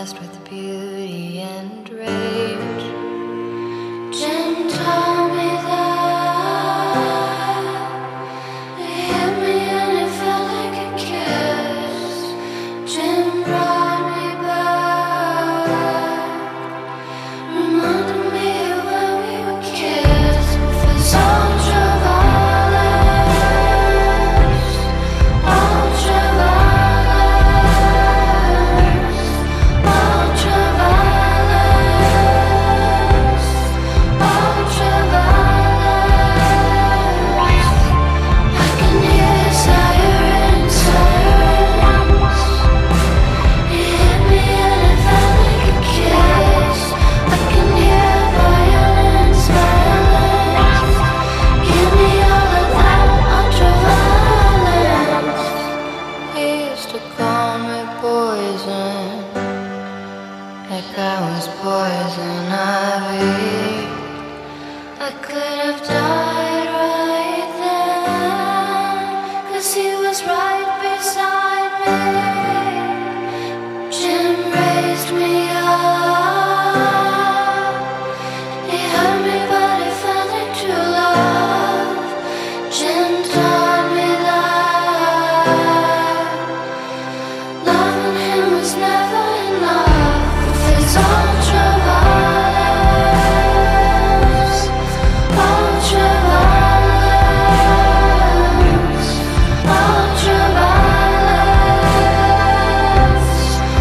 obsessed with beauty and rage. Jim told me that it hit me and it felt like a kiss. Jim brought me back, reminded me of when we were kids. It's ultraviolence, ultraviolence, ultraviolence, ultraviolence. I can hear sirens, sirens. It hit me and it felt like a kiss. I can hear violence, violence. Give me all of that ultraviolence. He used to call me poison, like I was poison ivy. I could have died right then, 'cause he was right beside me. Jim raised me up. He hurt me but it felt like true love. Jim taught me that loving him was never enough. It's ultraviolence, ultraviolence, ultraviolence,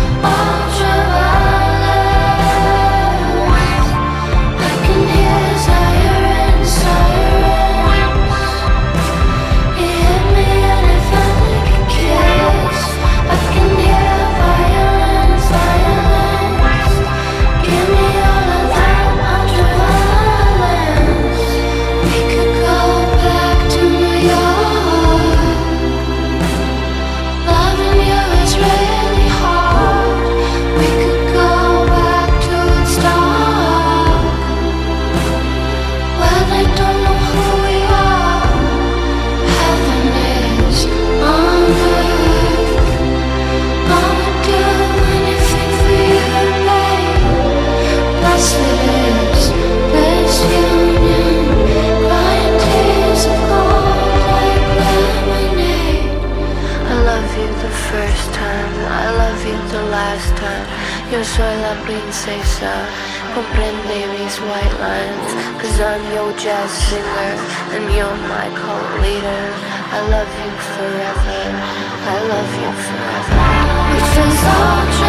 ultraviolence. I can hear sirens, sirens. It hit me and it felt like a kiss. I can hear violence, violence. Give me all of that ultraviolence. We could go back to New York. Loving you is really hard. We could go back to Woodstock, where they don't know who we are. Heaven is on earth. I would do anything for you, babe. Blessed is this union, crying tears of gold like lemonade. I love you the first time, I love you the last time. Yo soy la princesa, comprende mis white lines. 'Cause I'm your jazz singer and you're my cult leader. I love you forever, I love you forever. It feels ultra